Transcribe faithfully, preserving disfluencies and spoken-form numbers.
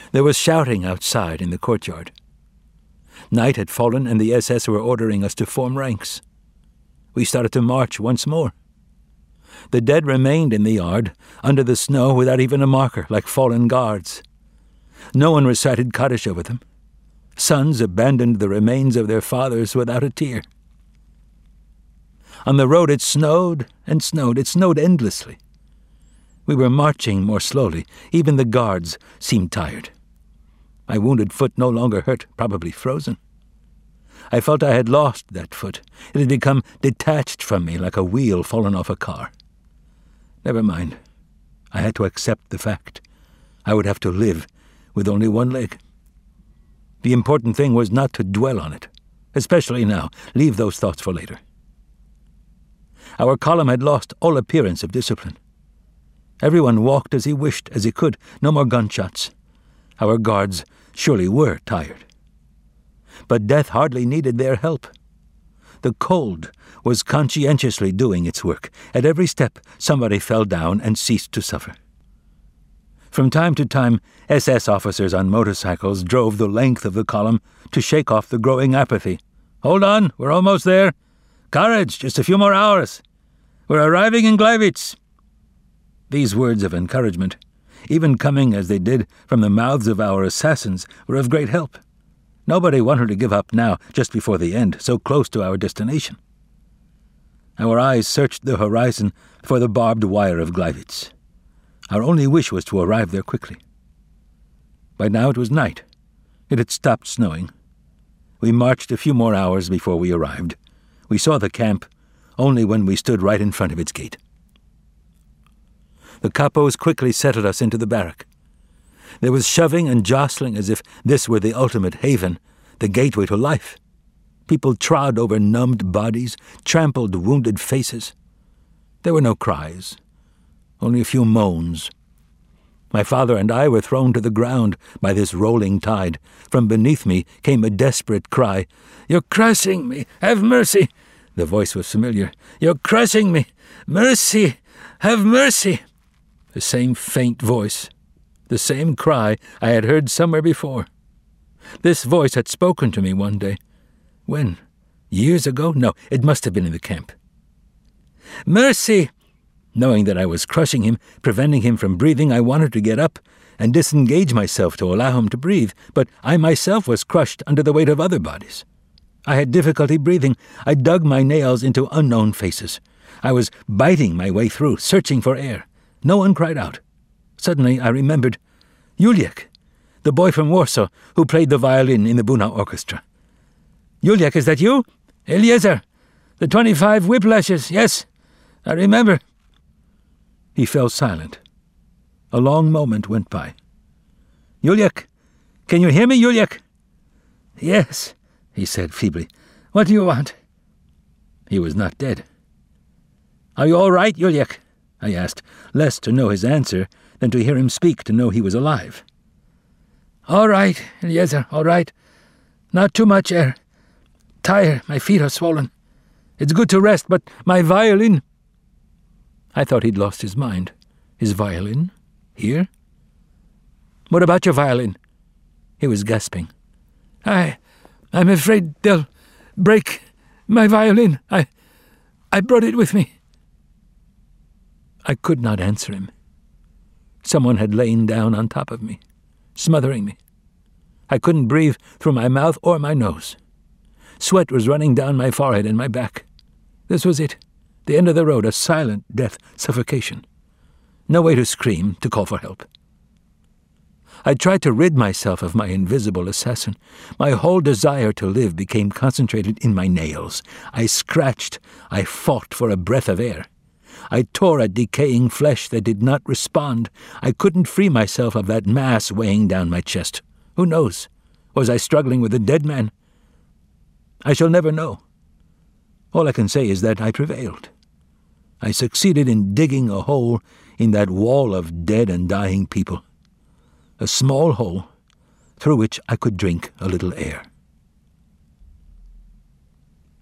There was shouting outside in the courtyard. Night had fallen and the S S were ordering us to form ranks. We started to march once more. The dead remained in the yard, under the snow without even a marker, like fallen guards. No one recited Kaddish over them. Sons abandoned the remains of their fathers without a tear. On the road it snowed and snowed. It snowed endlessly. We were marching more slowly. Even the guards seemed tired. My wounded foot no longer hurt, probably frozen. I felt I had lost that foot. It had become detached from me like a wheel fallen off a car. Never mind. I had to accept the fact. I would have to live with only one leg. The important thing was not to dwell on it, especially now. Leave those thoughts for later. Our column had lost all appearance of discipline. Everyone walked as he wished, as he could. No more gunshots. Our guards surely were tired. But death hardly needed their help. The cold was conscientiously doing its work. At every step, somebody fell down and ceased to suffer. From time to time, S S officers on motorcycles drove the length of the column to shake off the growing apathy. "Hold on, we're almost there. Courage, just a few more hours. We're arriving in Gleiwitz." These words of encouragement, even coming as they did from the mouths of our assassins, were of great help. Nobody wanted to give up now, just before the end, so close to our destination. Our eyes searched the horizon for the barbed wire of Gleiwitz. Our only wish was to arrive there quickly. By now it was night. It had stopped snowing. We marched a few more hours before we arrived. We saw the camp only when we stood right in front of its gate. The capos quickly settled us into the barrack. There was shoving and jostling as if this were the ultimate haven, the gateway to life. People trod over numbed bodies, trampled wounded faces. There were no cries, only a few moans. My father and I were thrown to the ground by this rolling tide. From beneath me came a desperate cry. "You're crushing me! Have mercy!" The voice was familiar. "You're crushing me! Mercy! Have mercy!" The same faint voice, the same cry I had heard somewhere before. This voice had spoken to me one day. When? Years ago? No, it must have been in the camp. "Mercy!" Knowing that I was crushing him, preventing him from breathing, I wanted to get up and disengage myself to allow him to breathe, but I myself was crushed under the weight of other bodies. I had difficulty breathing. I dug my nails into unknown faces. I was biting my way through, searching for air. No one cried out. Suddenly I remembered Juliek, the boy from Warsaw who played the violin in the Buna orchestra. "Juliek, is that you?" "Eliezer, the twenty-five whiplashes, yes, I remember." He fell silent. A long moment went by. "Juliek, can you hear me, Juliek?" "Yes," he said feebly. "What do you want?" He was not dead. "Are you all right, Juliek?" I asked, less to know his answer than to hear him speak to know he was alive. "All right, Eliezer, all right. Not too much air. Tired, my feet are swollen. It's good to rest, but my violin—" I thought he'd lost his mind. His violin? Here? "What about your violin?" He was gasping. I... I'm afraid they'll break my violin. I... I brought it with me." I could not answer him. Someone had lain down on top of me, smothering me. I couldn't breathe through my mouth or my nose. Sweat was running down my forehead and my back. This was it, the end of the road, a silent death, suffocation. No way to scream, to call for help. I tried to rid myself of my invisible assassin. My whole desire to live became concentrated in my nails. I scratched. I fought for a breath of air. I tore at decaying flesh that did not respond. I couldn't free myself of that mass weighing down my chest. Who knows? Was I struggling with a dead man? I shall never know. All I can say is that I prevailed. I succeeded in digging a hole in that wall of dead and dying people. A small hole through which I could drink a little air.